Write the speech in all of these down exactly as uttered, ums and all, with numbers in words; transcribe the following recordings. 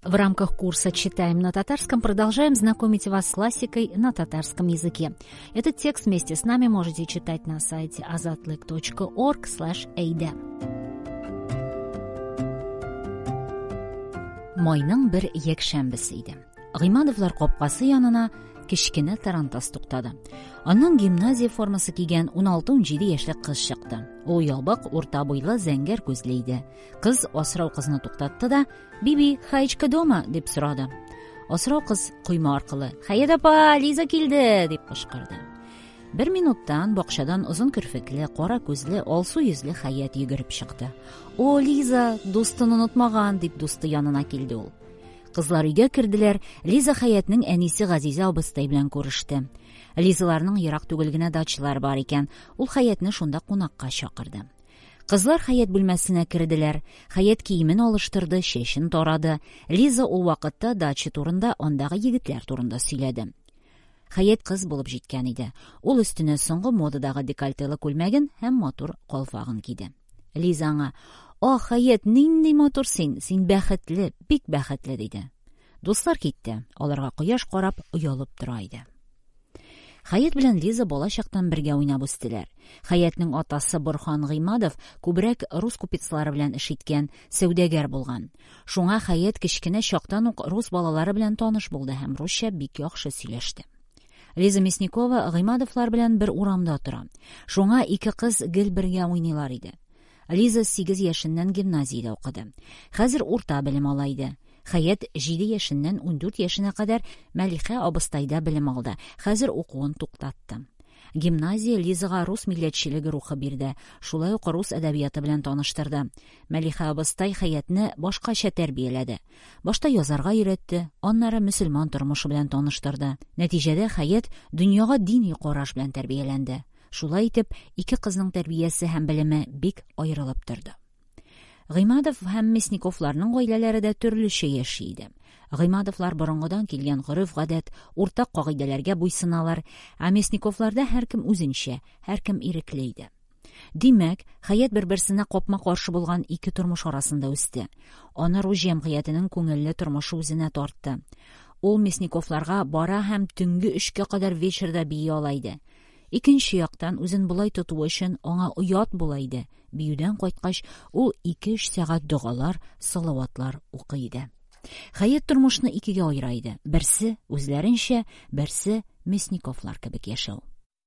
В рамках курса «Читаем на татарском» продолжаем знакомить вас с классикой на татарском языке. Этот текст вместе с нами можете читать на сайте azatlyk точка org слэш эй ди. Майның бер якшәмбесе иде. Гыймадовлар капкасы янына кечкенә тарантас туктады. Аннан гимназия формасы кигән ун алты ун җиде яшьлек кыз чыкты. Ул ябык, урта буйлы, зәңгәр күзле иде. Кыз асрау кызны туктатты да: "Биби, Хаечка дома?" дип сорады. Асрау кыз койма аркылы: "Хаят апа, Лиза килде!" дип кычкырды. Бер минуттан бакчадан озын керфекле, кара күзле, алсу йөзле Хаят йөгереп чыкты. "О, Лиза, дустын онытмаган!" дип дусты янына килде ул. Кызлар өйгә керделәр. Лиза Хаятның әнисе Газиза абыстай белән күреште. Лизаларның ерак түгел генә дачалары бар икән. Ул Хаятны шунда кунакка чакырды. Кызлар Хаят бүлмәсенә керделәр. Хаят киемен алыштырды, чәчен тарады. Лиза ул вакытта дача турында, андагы егетләр турында сөйләде. Хаят кыз булып җиткән иде. Ул өстенә соңгы модадагы декольтелы күлмәген һәм матур калфагын киде. Лиза аңа: "О, Хаят, нинди матур син, син бәхетле, бик бәхетле" диде. Дуслар китте. Аларга кояш карап уялып тора иде. Хаят белән Лиза балачактан бергә уйнап үстеләр. Хаятның атасы Борхан Гыймадов күбрәк рус купецлары белән эш иткән, сәүдәгәр булган. Шуңа Хаят кечкенә чактан ук рус балалары белән таныш булды һәм русча бик яхшы сөйләште. Лиза Мясникова Гыймадовлар белән бер урамда тора. Шуңа ике кыз гел бергә уйныйлар иде. Лиза сигез яшеннән гимназиядә укыды. Хәзер урта белем ала иде. Хаят җиде яшеннән ун дүрт яшенә кадәр Мәлихә абыстайда белем алды. Хәзер укуын туктатты. Гимназия Лизага рус милләтчелеге рухы бирде. Шулай ук рус әдәбияты белән таныштырды. Мәлихә абыстай Хаятны башкача тәрбияләде. Башта язарга өйрәтте, аннары мөселман тормышы белән таныштырды. Нәтиҗәдә Хаят дөньяга дини караш белән тәрбияләнде. Шулай итеп, ике кызның тәрбиясе һәм белеме бик аерылып торды. Гыймадов һәм Мясниковларның гаиләләре дә төрлечә яши иде. Гыймадовлар борынгыдан килгән гореф-гадәт, уртак кагыйдәләргә буйсыналар, ә Мясниковларда һәркем үзенчә, һәркем ирекле иде. Димәк, Хаят бер-берсенә капма-каршы булган ике тормыш арасында үсте. Аны рус җәмгыятенең күңелле тормышы үзенә тартты. Ул Мясниковларга бара һәм төнге өчкә кадәр вечерда бия ала иде. Икенче яктан, үзен булай тотуы өчен аңа уят була иде. Биюдән кайткач, ул ике-өч сәгать дугалар, салаватлар укый иде. Хаят тормышны икегә аера иде. Берсе үзләренчә, берсе Мясниковлар кебек яшәү.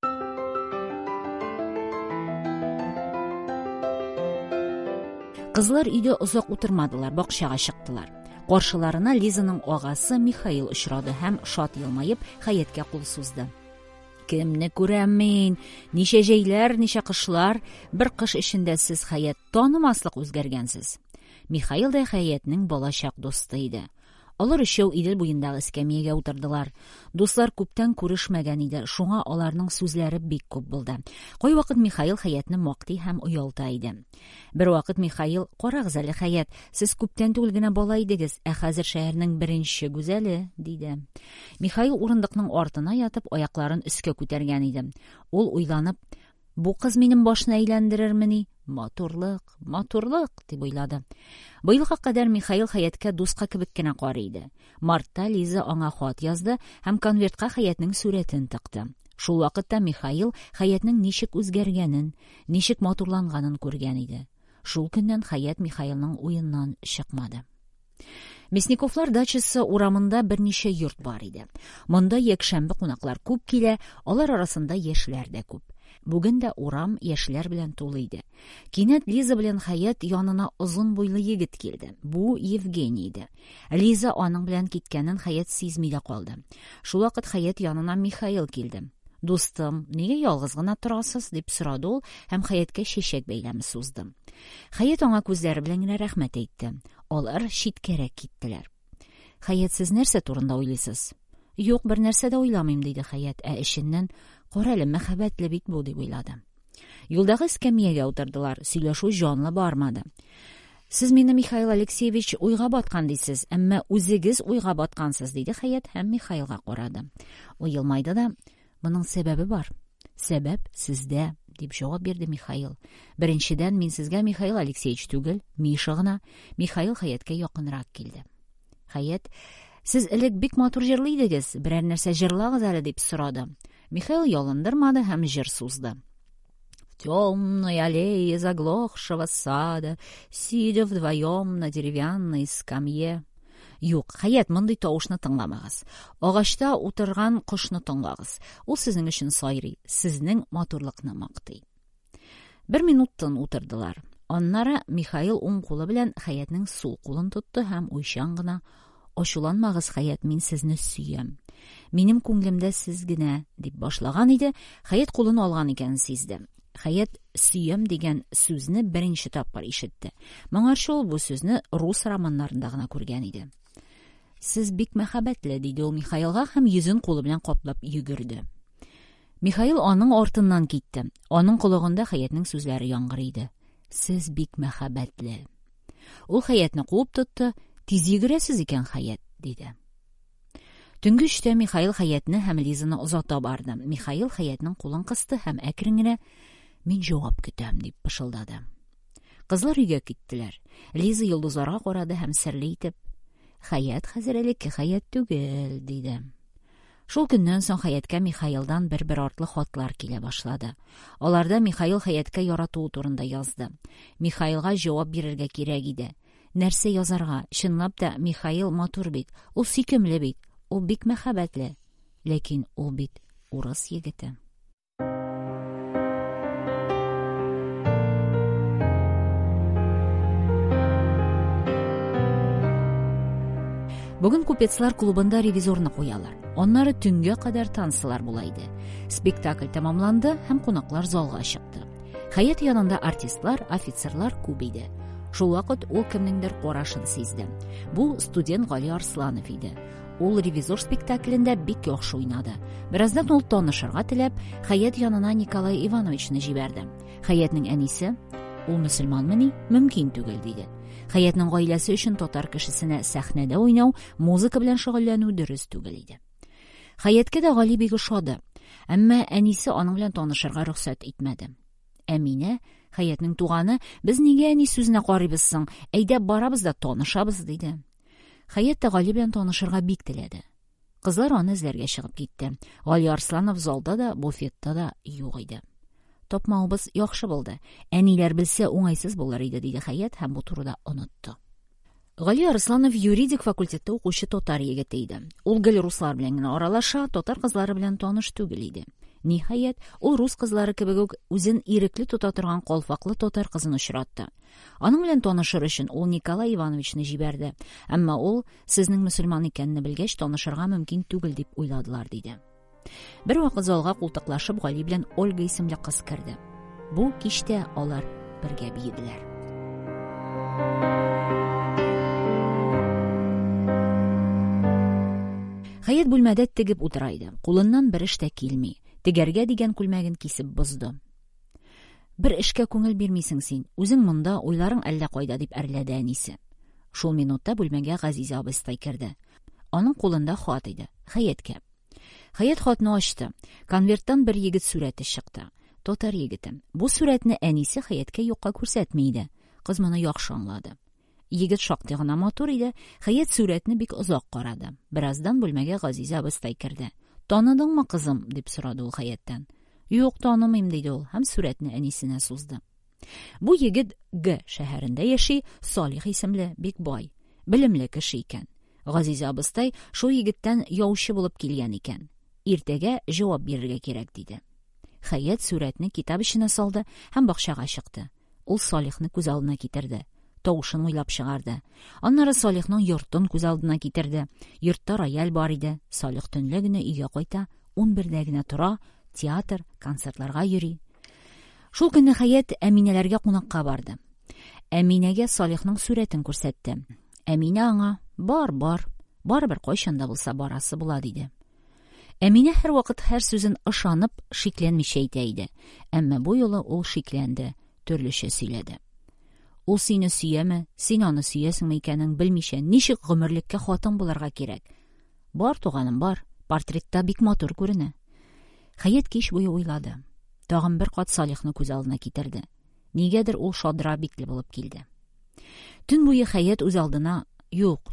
Кызлар өйдә озак утырмадылар, бакчага чыктылар. Каршыларына Лизаның агасы Михаил очрады һәм шат елмаеп Хаятка кул сузды. Кемне күрәм мин? Ничә җәйләр, ничә кышлар, бер кыш эчендә сез Хаят танымаслык үзгәргәнсез. Михаил да Хаятның балачак дусты иде. Алар өчәү Идел буендагы эскәмиягә утырдылар. Дуслар күптән күрешмәгән иде, шуңа аларның сүзләре бик күп булды. Кай вакыт Михаил Хаятны мактый һәм уялта иде. Бер вакыт Михаил: "Карагыз әле, Хаят, сез күптән түгел генә бала идегез, ә хәзер шәһәрнең беренче гүзәле", диде. Михаил урындыкның артына ятып аякларын өскә күтәргән иде. Ул уйланып: "Бу кыз минем башны әйләндерермени? Матурлык, матурлык", дип уйлады. Быелга кадәр Михаил Хаятка дуска кебек кенә карый иде. Мартта Лиза аңа хат язды һәм конвертка Хаятның сурәтен тыкты. Шул вакытта Михаил Хаятның ничек үзгәргәнен, ничек матурланганын күргән иде. Шул көннән Хаят Михаилның уеннан чыкмады. Мясниковлар дачасы урамында берничә йорт бар иде. Монда якшәмбе кунаклар күп килә, алар арасында яшьләр дә күп. Бүген дә урам яшьләр белән тулы иде. Кинәт Лиза белән Хаят янына озын буйлы егет килде. Бу Евгений иде. Лиза аның белән киткәнен Хаят сизми дә калды. Шул вакыт Хаят янына Михаил килде. "Дустым, нигә ялгыз гына торасыз?" дип сорады ул һәм Хаятка чәчәк бәйләме сузды. Хаят аңа күзләре белән генә рәхмәт әйтте. Алар читкәрәк киттеләр. "Хаят, сез нәрсә турында уйлыйсыз?" "Юк, бер нәрсә дә уйламыйм", диде Хаят, ә эченнән: "Карале, мәхәббәтле бит бу", дип уйлады. Юлдагы эскәмиягә утырдылар, сөйләшү җанлы бармады. "Сез мине, Михаил Алексеевич, уйга баткан дисез, әмма үзегез уйга баткансыз", диде Хаят һәм Михаилга карады. Ул елмайды да: "Моның сәбәбе бар. Сәбәп сездә", дип җавап бирде Михаил. "Беренчедән, мин сезгә Михаил Алексеевич түгел, Миша гына". Михаил Хаятка якынрак килде. Хәят: "Сез элек бик матур җырлый идегез, берәр нәрсә җырлагыз әле", дип сорады. Михаил ялындырмады һәм җыр сузды. В темной аллее заглохшего сада, сидя вдвоем на деревянной скамье. Юк, Хәят, мондый тавышны тыңламагыз. Агачта утырган кошны тыңлагыз. Ул сезнең өчен сайрый, сезнең матурлыкны мактый. Бер минуттан утырдылар. Аннары Михаил уң кулы белән Хәятның сул кулын тотты һәм уйчан гына: "Ачуланмагыз, Хәят, мин сезне сөям. Минем күңлемдә сез генә", дип башлаган иде. Хәят кулын алган икәнен сизде. Хәят сөям дигән сүзне беренче тапкыр ишетте. Моңарчы ул бу сүзне рус романнарында гына күргән иде. "Сез бик мәхәббәтле", диде ул Михаилга һәм йөзен кулы белән каплап йөгерде. Михаил аның артыннан китте. Аның кулыгында Хәятның сүзләре яңгырый иде. "Сез бик мәхәббәтле". Ул Хәятны куып тотты. "Тиз йөгерәсез икән, Хәят", диде. Төнге эштә Михаил Хәятны һәм Лизаны озата барды. Михаил Хәятның кулын кысты һәм әкрен генә: "Мин җавап көтәм", дип пышылдады. Кызлар өйгә киттеләр. Лиза йолдызларга карады һәм серле итеп: "Хәят хәзер элекке Хәят түгел", диде. Шул көннән соң Хәяткә Михаилдан бер-бер артлы хатлар килә башлады. Аларда Михаил Хәяткә яратуы турында язды. Михаилга җавап бирергә кирәк иде. Нәрсә язарга? Чынлап та, Михаил матур бит, ул сөйкемле бит, ул бик мәхәббәтле. Ләкин ул бит урыс егете. Бүген Купецлар клубында ревизорны куялар. Аннары төнгә кадәр танцлар була иде. Спектакль тәмамланды һәм кунаклар залга чыкты. Хәят янында артистлар, офицерлар күп иде. Шул вакыт ул кемнеңдер карашын сизде. Бу студент Гали Арсланов иде. Ул ревизор спектаклендә бик яхшы уйнады. Бераздан ул танышырга теләп, Хәят янына Николай Ивановичны җибәрде. Хәятның әнисе: "Ул мөселманмыни? Мөмкин түгел", диде. Хәятның гаиләсе өчен татар кешесенә сәхнәдә уйнау, музыка белән шөгыльләнү дөрес түгел иде. Хәяткә дә Гали бик ошады. Әмма әнисе аның белән танышырга рөхсәт итмәде. Әминә, Хәятның туганы: "Без нигә әни сүзенә карыйбыз соң? Әйдә барабыз да танышабыз", диде. Хәят та Гали белән танышырга бик теләде. Кызлар аны эзләргә чыгып китте. Гали Арсланов залда да, буфетта да юк иде. "Тапмавыбыз яхшы булды. Әниләр белсә уңайсыз булыр иде", диде Хәят һәм бу турыда онытты. Гали Арсланов юридик факультетта укучы татар егете иде. Ул гел руслар белән генә аралаша, татар кызлары белән таныш түгел иде. Ниһаять, ул рус кызлары кебек үк үзен ирекле тота торган калфаклы татар кызын очратты. Аның белән танышыр өчен ул Николай Ивановичны җибәрде. Әмма ул сезнең мөселман икәнне белгәч танышырга мөмкин түгел дип уйладылар, диде. Бер вакыт залга култыклашып Гали белән Ольга исемле кыз керде. Бу кичтә алар бергә биеделәр. Хәят бүлмәдә тегеп утыра иде. Кулыннан бер эш тә килми. Тегәргә дигән күлмәген кисеп бозды. "Бер эшкә күңел бирмисең син. Үзең монда, уйларың әллә кайда", дип әрләде әнисе. Шул минутта бүлмәгә Газиза абыстай керде. Аның кулында хат иде. Хәяткә. Хәят хатны ачты. Конверттан бер егет сурәте чыкты. Татар егете. Бу сурәтне әнисе Хәяткә юкка күрсәтми иде. Кыз моны яхшы аңлады. Егет шактый гына матур иде. Хәят сурәтне бик озак карады. Бераздан бүлмәгә Газиза абыстай керде. "Таныдыңмы, кызым?" дип сорады ул Хәяттан. "Юк, танымыйм", диде ул һәм сурәтне әнисенә сузды. Бу егет Г шәһәрендә яши, Салих исемле, бик бай, белемле кеше икән. Газиза абыстай шул егеттән яучы булып килгән икән. Иртәгә җавап бирергә кирәк, диде. Хәят сурәтне китап эченә салды һәм бакчага чыкты. Ул Салихны күз алдына китерде. Тавышын уйлап чыгарды. Аннары Салихның йортын күз алдына китерде. Йортта рояль бар иде. Салих төнлә генә өйгә кайта, унбердә генә тора, театр, концертларга йөри. Шул көнне Хәят Әминәләргә кунакка барды. Әминәгә Салихның сурәтен күрсәтте. Әминә аңа: "Бар, бар, барыбер кайчан да булса барасы була", диде. Әминә һәр вакыт һәр сүзен ышанып, шикләнмичә әйтә иде. Әмма бу юлы ул шикләнде, төрлечә сөйләде. Ул сине сөяме, син аны сөясеңме икәнен белмичә, ничек гомерлеккә хатын булырга кирәк? Бар, туганым, бар. Портретта бик матур күренә. Хәят кич буе уйлады. Тагын бер кат Салихны күз алдына китерде. Нигәдер ул шадра битле булып килде. Төн буе Хәят үз алдына: "Юк, юк,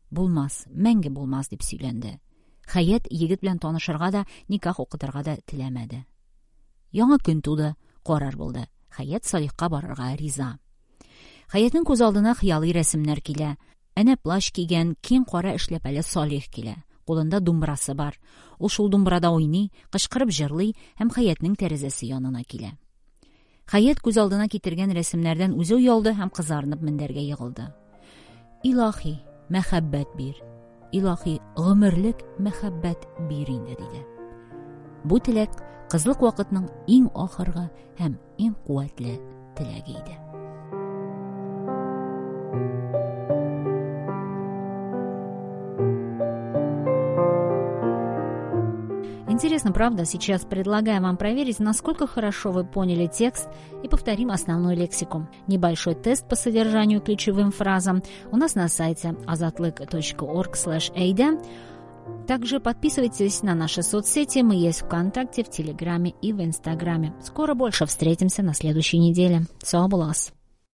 булмас, мәңге булмас дип сөйләнде. Хәят егет белән танышырга да, никах укытырга да теләмәде. Яңа көн туды, карар булды. Хәят Салихка барырга риза. Хәятның күз алдына хыялый рәсемнәр килә. Әнә плащ кигән, киң кара эшләпәле Салих килә. Кулында думбрасы бар. Ул шул думбрада уйный, кычкырып җырлый һәм Хәятның тәрәзәсе янына килә. Хәят күз алдына китергән рәсемнәрдән үзе уялды һәм кызарынып мендәргә егылды. Илаһи, мәхәббәт бир. Илаһи, гомерлек мәхәббәт бир инде диде. Бу теләк кызлык вакытның иң ахыргы һәм иң куәтле теләге иде. Интересно, правда? Сейчас предлагаю вам проверить, насколько хорошо вы поняли текст, и повторим основную лексику. Небольшой тест по содержанию ключевым фразам у нас на сайте azatlyk точка org слэш эй ди. Также подписывайтесь на наши соцсети, мы есть ВКонтакте, в Телеграме и в Инстаграме. Скоро больше встретимся на следующей неделе. Сау булас!